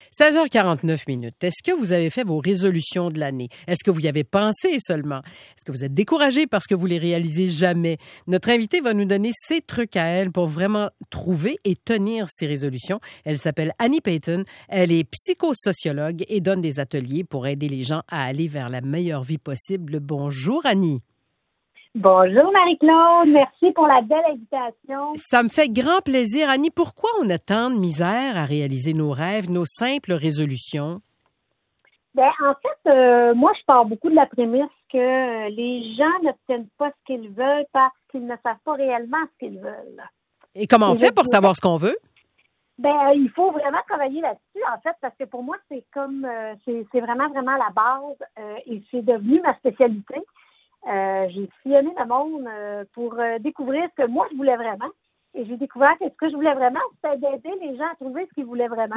16h49 minutes. Est-ce que vous avez fait vos résolutions de l'année? Est-ce que vous y avez pensé seulement? Est-ce que vous êtes découragé parce que vous les réalisez jamais? Notre invitée va nous donner ses trucs à elle pour vraiment trouver et tenir ses résolutions. Elle s'appelle Annie Payton. Elle est psychosociologue et donne des ateliers pour aider les gens à aller vers la meilleure vie possible. Bonjour Annie. Bonjour Marie-Claude, merci pour la belle invitation. Ça me fait grand plaisir. Annie, pourquoi on a tant de misère à réaliser nos rêves, nos simples résolutions? Ben, en fait, moi, je pars beaucoup de la prémisse que les gens n'obtiennent pas ce qu'ils veulent parce qu'ils ne savent pas réellement ce qu'ils veulent. Et comment on fait pour savoir ce qu'on veut? Ben, il faut vraiment travailler là-dessus, en fait, parce que pour moi, c'est comme, c'est vraiment, vraiment la base et c'est devenu ma spécialité. J'ai sillonné le monde pour découvrir ce que moi je voulais vraiment. Et j'ai découvert que ce que je voulais vraiment, c'était d'aider les gens à trouver ce qu'ils voulaient vraiment.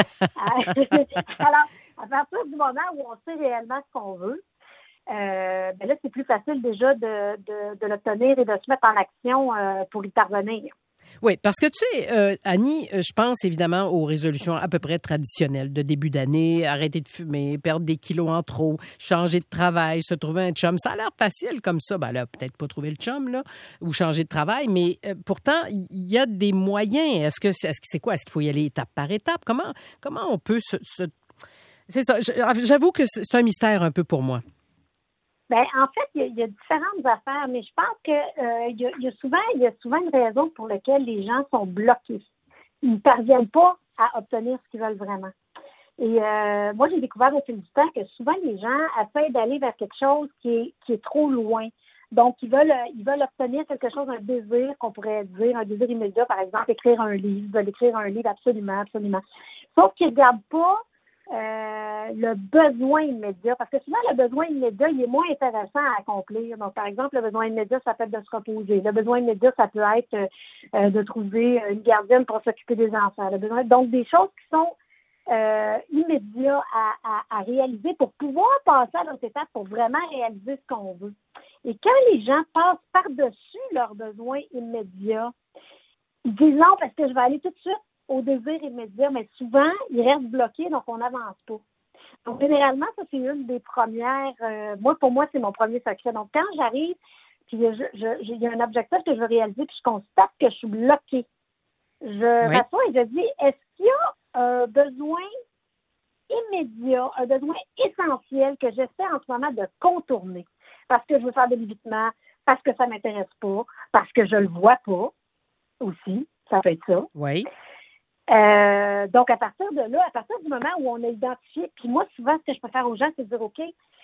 Alors, à partir du moment où on sait réellement ce qu'on veut, ben là, c'est plus facile déjà de l'obtenir et de se mettre en action pour y parvenir. Oui, parce que tu sais, Annie, je pense évidemment aux résolutions à peu près traditionnelles de début d'année, arrêter de fumer, perdre des kilos en trop, changer de travail, se trouver un chum. Ça a l'air facile comme ça. Ben là, peut-être pas trouver le chum, là, ou changer de travail, mais pourtant, il y a des moyens. Est-ce que c'est quoi? Est-ce qu'il faut y aller étape par étape? Comment on peut se... C'est ça. J'avoue que c'est un mystère un peu pour moi. Ben, en fait, il y a différentes affaires, mais je pense que il y a souvent une raison pour laquelle les gens sont bloqués. Ils ne parviennent pas à obtenir ce qu'ils veulent vraiment. Et moi, j'ai découvert au fil du temps que souvent les gens essaient d'aller vers quelque chose qui est trop loin. Donc, ils veulent obtenir quelque chose, un désir qu'on pourrait dire, un désir immédiat, par exemple, écrire un livre. Ils veulent écrire un livre absolument, absolument. Sauf qu'ils ne regardent pas le besoin immédiat, parce que souvent le besoin immédiat, il est moins intéressant à accomplir. Donc, par exemple, le besoin immédiat, ça peut être de se reposer. Le besoin immédiat, ça peut être de trouver une gardienne pour s'occuper des enfants. Donc, des choses qui sont immédiats à réaliser pour pouvoir passer à l'autre étape pour vraiment réaliser ce qu'on veut. Et quand les gens passent par-dessus leurs besoins immédiats, ils disent non, parce que je vais aller tout de suite au désir immédiat, mais souvent, ils restent bloqués, donc on n'avance pas. Donc, généralement, ça, c'est une des premières... pour moi, c'est mon premier secret. Donc, quand j'arrive, puis il y a un objectif que je veux réaliser, puis je constate que je suis bloquée, je m'assois et je dis, est-ce qu'il y a un besoin immédiat, un besoin essentiel que j'essaie en ce moment de contourner? Parce que je veux faire de l'évitement, parce que ça ne m'intéresse pas, parce que je ne le vois pas aussi, ça peut être ça. Oui. Donc, à partir de là, à partir du moment où on a identifié, puis moi, souvent, ce que je peux faire aux gens, c'est de dire, OK,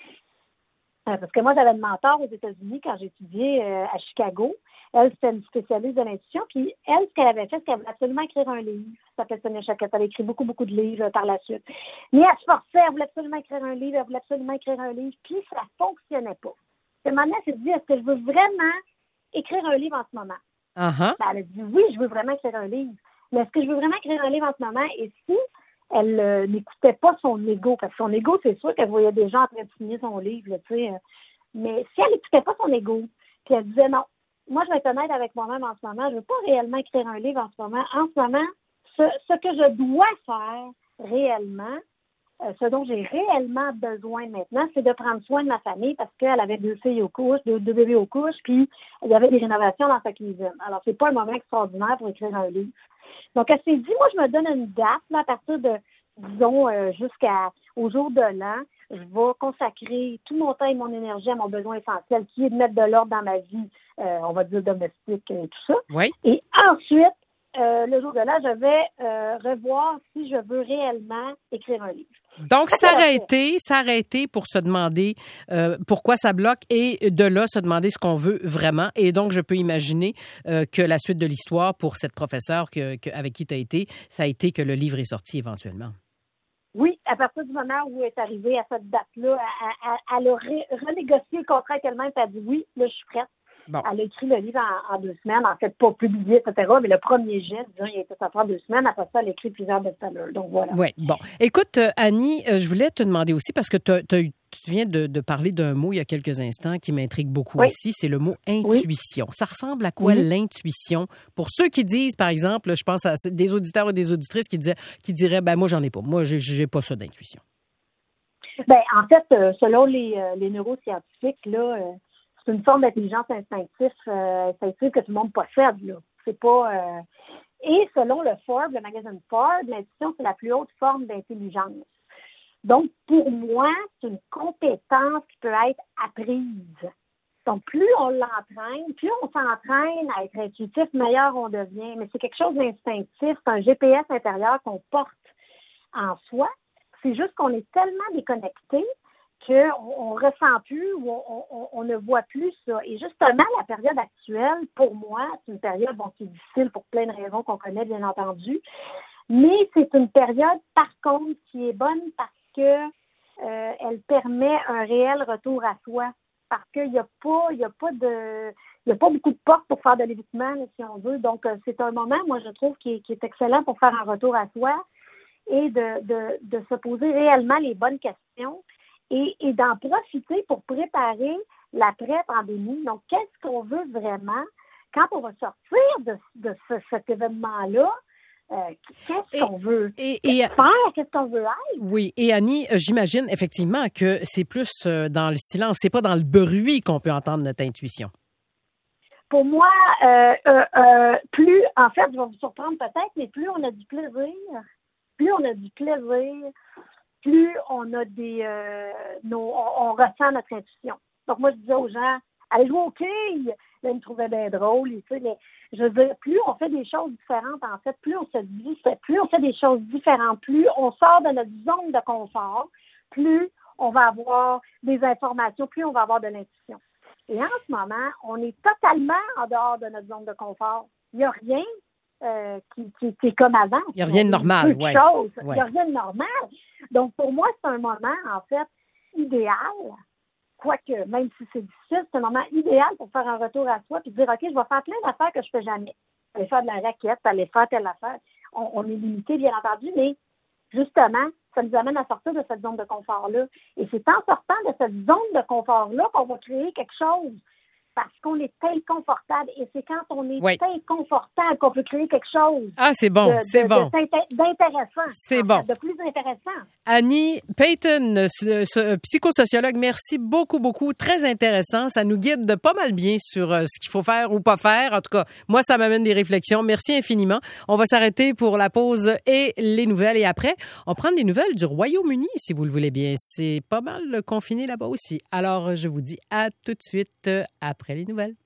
parce que moi, j'avais une mentor aux États-Unis quand j'étudiais à Chicago. Elle, c'était une spécialiste de l'intuition, puis elle, ce qu'elle avait fait, c'est qu'elle voulait absolument écrire un livre. Ça s'appelle Sonia Choquette. Elle a écrit beaucoup, beaucoup de livres par la suite. Mais elle se forçait, elle voulait absolument écrire un livre, puis ça ne fonctionnait pas. Et maintenant, elle s'est dit, est-ce que je veux vraiment écrire un livre en ce moment? Uh-huh. Ben, elle a dit, oui, je veux vraiment écrire un livre. Mais est-ce que je veux vraiment écrire un livre en ce moment? Et si elle n'écoutait pas son ego, parce que son ego, c'est sûr qu'elle voyait des gens en train de signer son livre, tu sais. Mais si elle n'écoutait pas son ego, puis elle disait non, moi, je vais être honnête avec moi-même en ce moment, je ne veux pas réellement écrire un livre en ce moment. En ce moment, ce que je dois faire réellement, ce dont j'ai réellement besoin maintenant, c'est de prendre soin de ma famille parce qu'elle avait deux filles aux couches, deux bébés aux couches, puis il y avait des rénovations dans sa cuisine. Alors, c'est pas un moment extraordinaire pour écrire un livre. Donc, elle s'est dit, moi, je me donne une date, là, à partir de, disons, jusqu'au jour de l'an, je vais consacrer tout mon temps et mon énergie à mon besoin essentiel, qui est de mettre de l'ordre dans ma vie, on va dire domestique et tout ça. Oui. Et ensuite, le jour de l'an, je vais revoir si je veux réellement écrire un livre. Donc, s'arrêter pour se demander pourquoi ça bloque et de là, se demander ce qu'on veut vraiment. Et donc, je peux imaginer que la suite de l'histoire pour cette professeure avec qui tu as été, ça a été que le livre est sorti éventuellement. Oui, à partir du moment où elle est arrivée à cette date-là, elle a renégocié le contrat qu'elle-même, elle a dit oui, là, je suis prête. Bon. Elle a écrit le livre en 2 semaines, en fait, pas publié, etc. Mais le premier jet, disons, il a été sorti en 2 semaines. Après ça, elle a écrit plusieurs best-sellers. Donc, voilà. Oui, bon. Écoute, Annie, je voulais te demander aussi, parce que tu as eu tu viens de parler d'un mot il y a quelques instants qui m'intrigue beaucoup ici, c'est le mot intuition. Ça ressemble à quoi l'intuition? Pour ceux qui disent, par exemple, je pense à des auditeurs et des auditrices qui diraient, ben moi, j'en ai pas. Moi, j'ai pas ça d'intuition. Ben, en fait, selon les neuroscientifiques, là, c'est une forme d'intelligence instinctive que tout le monde possède, là. C'est pas... Et selon le magazine Forbes, l'intuition, c'est la plus haute forme d'intelligence. Donc, pour moi, c'est une compétence qui peut être apprise. Donc, plus on l'entraîne, plus on s'entraîne à être intuitif, meilleur on devient. Mais c'est quelque chose d'instinctif, c'est un GPS intérieur qu'on porte en soi. C'est juste qu'on est tellement déconnecté qu'on ne ressent plus ou on ne voit plus ça. Et justement, la période actuelle, pour moi, c'est une période qui est difficile pour plein de raisons qu'on connaît, bien entendu. Mais c'est une période, par contre, qui est bonne parce que elle permet un réel retour à soi. Parce qu'il n'y a pas beaucoup de portes pour faire de l'évitement, si on veut. Donc, c'est un moment, moi, je trouve, qui est excellent pour faire un retour à soi et de se poser réellement les bonnes questions et d'en profiter pour préparer l'après-pandémie. Donc, qu'est-ce qu'on veut vraiment quand on va sortir de cet événement-là? Qu'est-ce qu'on veut faire? Qu'est-ce qu'on veut être? Oui. Et Annie, j'imagine effectivement que c'est plus dans le silence, c'est pas dans le bruit qu'on peut entendre notre intuition. Pour moi, plus, en fait, je vais vous surprendre peut-être, mais plus on a du plaisir, plus on a on ressent notre intuition. Donc, moi, je disais aux gens, allez jouer au quilles. Là, ils me trouvaient bien drôle, mais je veux dire, plus on fait des choses différentes, en fait, plus on fait des choses différentes, plus on sort de notre zone de confort, plus on va avoir des informations, plus on va avoir de l'intuition. Et en ce moment, on est totalement en dehors de notre zone de confort. Il n'y a rien qui est comme avant. Il n'y a rien de normal, oui. Il n'y a rien de normal. Donc, pour moi, c'est un moment, en fait, idéal. Quoique, même si c'est difficile, c'est un moment idéal pour faire un retour à soi et dire, OK, je vais faire plein d'affaires que je ne fais jamais. Aller faire de la raquette, aller faire telle affaire. On est limité, bien entendu, mais justement, ça nous amène à sortir de cette zone de confort-là. Et c'est en sortant de cette zone de confort-là qu'on va créer quelque chose. Parce qu'on est inconfortable. Et c'est quand on est inconfortable qu'on peut créer quelque chose. Ah, c'est bon, d'intéressant. C'est bon. De plus intéressant. Annie Payton, psychosociologue, merci beaucoup, beaucoup. Très intéressant. Ça nous guide de pas mal bien sur ce qu'il faut faire ou pas faire. En tout cas, moi, ça m'amène des réflexions. Merci infiniment. On va s'arrêter pour la pause et les nouvelles. Et après, on prend des nouvelles du Royaume-Uni, si vous le voulez bien. C'est pas mal confiné là-bas aussi. Alors, je vous dis à tout de suite après les nouvelles.